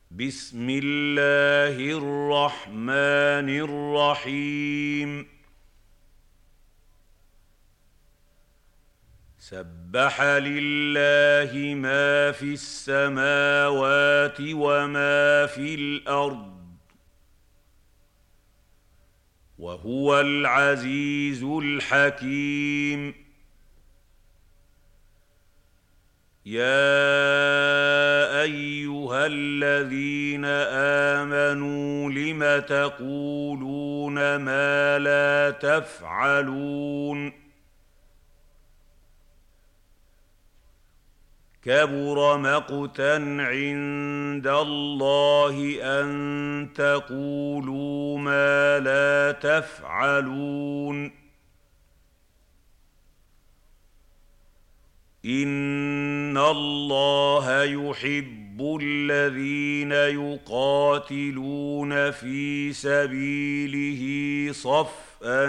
بسم الله الرحمن الرحيم سبح لله ما في السماوات وما في الأرض وهو العزيز الحكيم يا أيها الذين آمنوا لم تقولون ما لا تفعلون كبر مقتا عند الله أن تقولوا ما لا تفعلون إن الله يحب الذين يقاتلون في سبيله صفا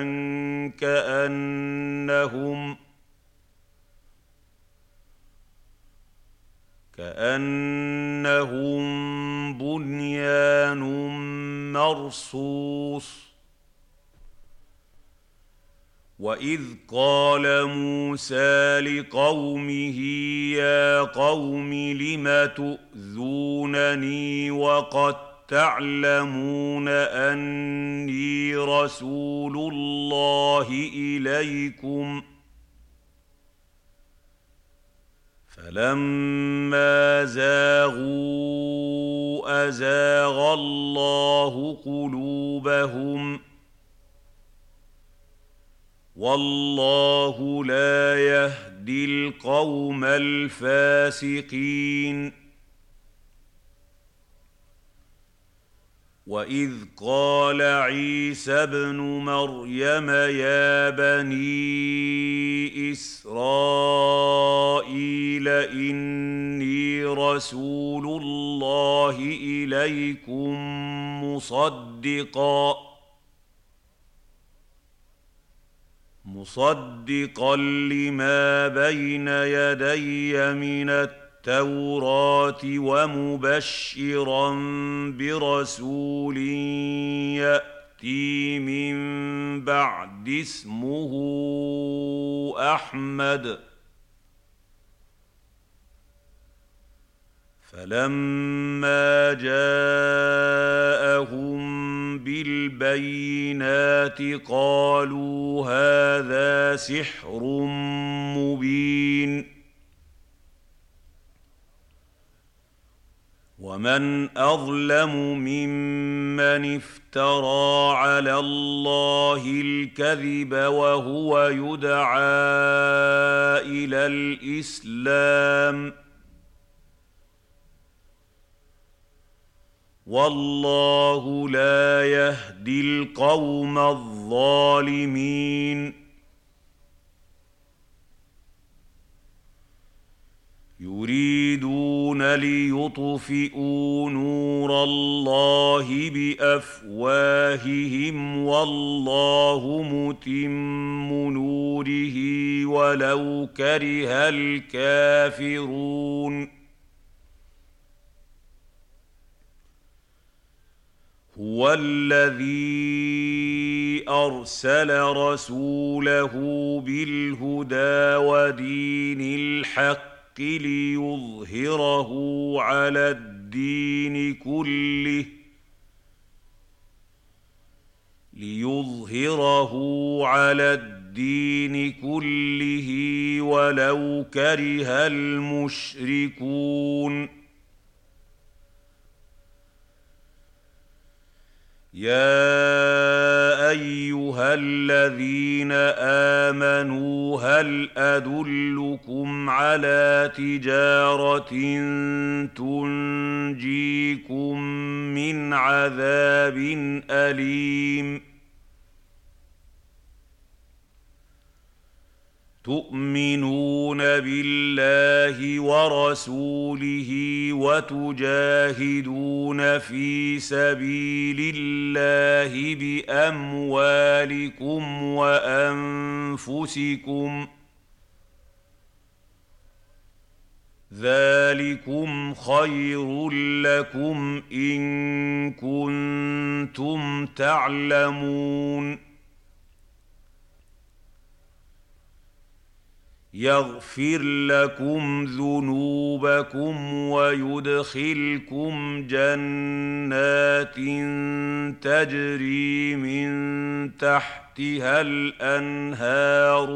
كأنهم بنيان مرصوص وإذ قال موسى لقومه يا قوم لم تؤذونني وقد تعلمون أني رسول الله إليكم فلما زاغوا أزاغ الله قلوبهم والله لا يهدي القوم الفاسقين وإذ قال عيسى ابن مريم يا بني إسرائيل إني رسول الله إليكم مصدقا لما بين يدي من التوراة ومبشرا برسول يأتي من بعد اسمه أحمد فلما جاءهم بالبينات قالوا هذا سحر مبين ومن أظلم ممن افترى على الله الكذب وهو يدعى إلى الإسلام والله لا يهدي القوم الظالمين يريدون ليطفئوا نور الله بأفواههم والله متم نوره ولو كره الكافرون هو الذي أرسل رسوله بالهدى ودين الحق ليظهره على الدين كله ولو كره المشركون يا أيها الذين آمنوا هل أدلكم على تجارة تنجيكم من عذاب أليم تؤمنون بالله ورسوله وتجاهدون في سبيل الله بأموالكم وأنفسكم ذلكم خير لكم إن كنتم تعلمون يغفر لكم ذنوبكم ويدخلكم جنات تجري من تحتها الأنهار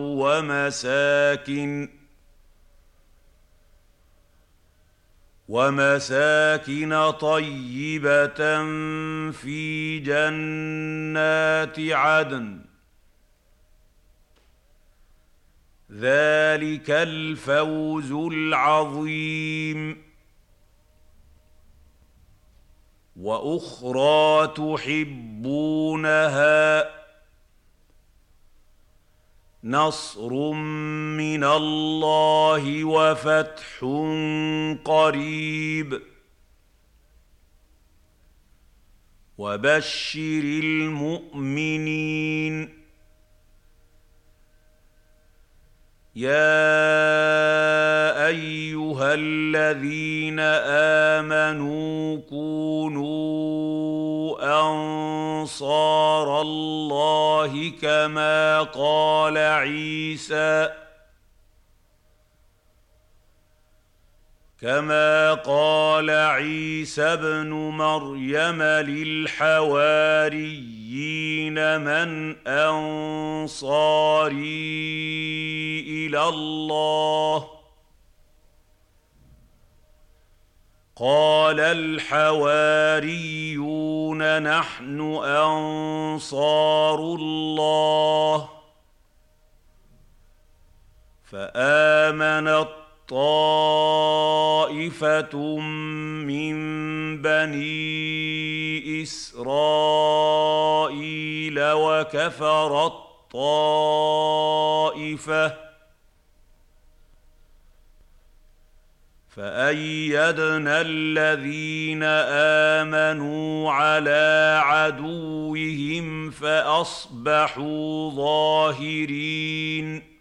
ومساكن طيبة في جنات عدن ذلك الفوز العظيم وأخرى تحبونها نصر من الله وفتح قريب وبشر المؤمنين يا أيها الذين آمنوا كونوا أنصار الله كما قال عيسى ابن مريم للحواريين من أنصاري إلى الله قال الحواريون نحن أنصار الله فآمنت طائفة من بني إسرائيل وكفرت طائفة فأيدنا الذين آمنوا على عدوهم فأصبحوا ظاهرين